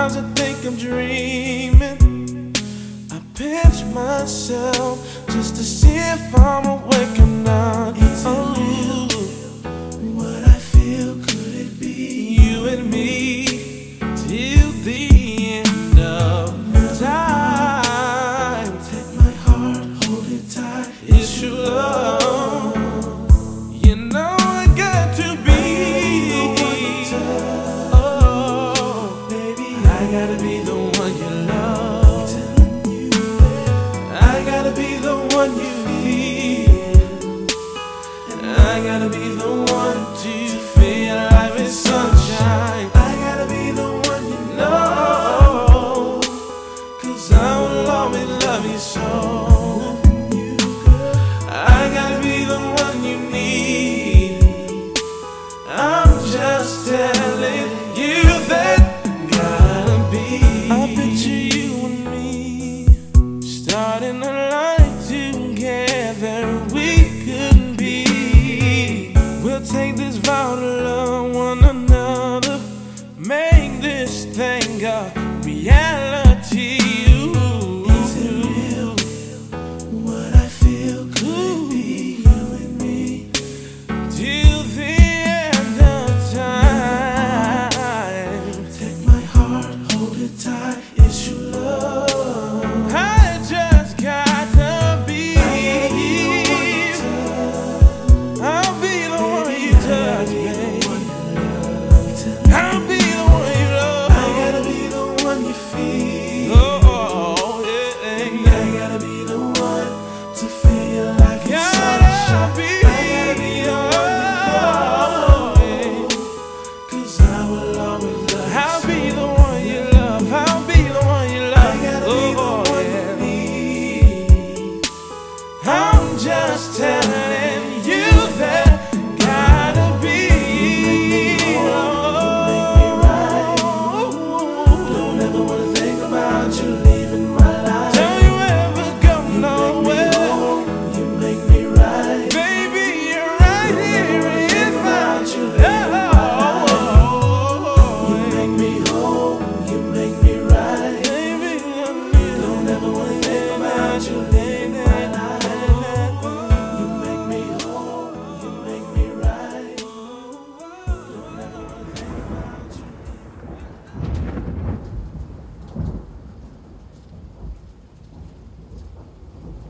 Sometimes I think I'm dreaming. I pinch myself just to see if I'm awake or not. Is it real? What I feel, could it be? You and me till the end of time. Take my heart, hold it tight. It's your love. You know I got to be. Oh, Baby, I gotta be the one you love. I gotta be the one you feel. I gotta be the one to feel life is sunshine. I gotta be the one you know, 'cause I will always love you so. I gotta be the one you need. I'm just telling you that gotta be. I picture you and me starting a life together. We could be. We'll take this vow to love one another. Make this thing a reality. Is it real? What I feel, could it be? You and me. Till the end of time. Take my heart, hold it tight.